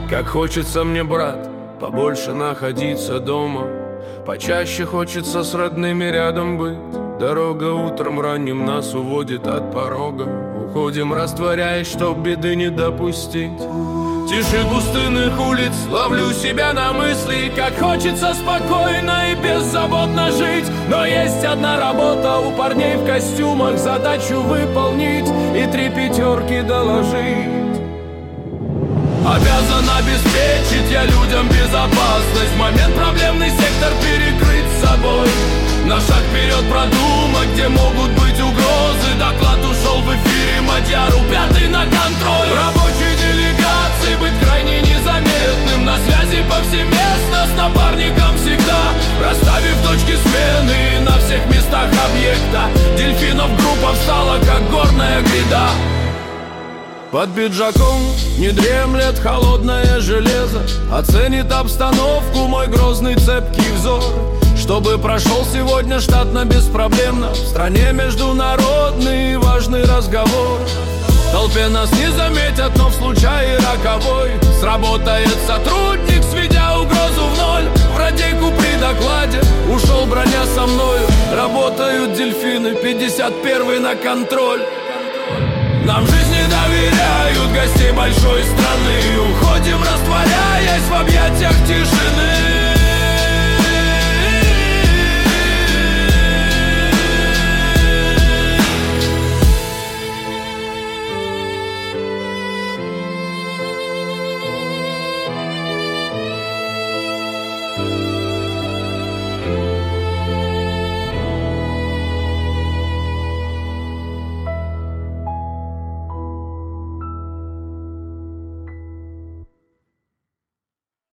Как хочется мне, брат, побольше находиться дома. Почаще хочется с родными рядом быть. Дорога утром ранним нас уводит от порога. Уходим, растворяясь, чтоб беды не допустить. Тише пустынных улиц ловлю себя на мысли, как хочется спокойно и беззаботно жить. Но есть одна работа у парней в костюмах, задачу выполнить и 3 пятерки доложить. Обязан обеспечить я людям безопасность. В момент проблемный сектор перекрыть собой. На шаг вперед продумать, где могут быть угрозы. Доклад ушел в эфире, Мадьяру 5-й на контроль. Рабочей делегации быть крайне незаметным. На связи повсеместно с напарником всегда. Расставив точки смены на всех местах объекта. Дельфинов группа встала, как горная гряда. Под пиджаком не дремлет холодное железо. Оценит обстановку мой грозный цепкий взор. Чтобы прошел сегодня штатно беспроблемно. В стране международный важный разговор. В толпе нас не заметят, но в случае роковой сработает сотрудник, сведя угрозу в ноль. В радейку при докладе ушел броня со мною. Работают дельфины, 51-й на контроль. Нам жизнь не доверяют гостей большой страны. Уходим, растворяясь в объятиях тишины.